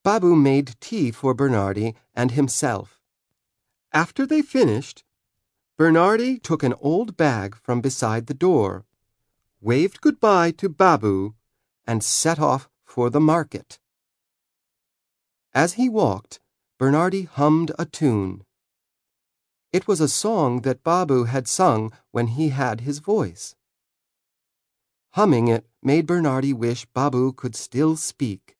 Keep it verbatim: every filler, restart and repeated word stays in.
Babu made tea for Bernardi and himself. After they finished, Bernardi took an old bag from beside the door, waved goodbye to Babu, and set off for the market. As he walked, Bernardi hummed a tune. It was a song that Babu had sung when he had his voice. Humming it made Bernardi wish Babu could still speak.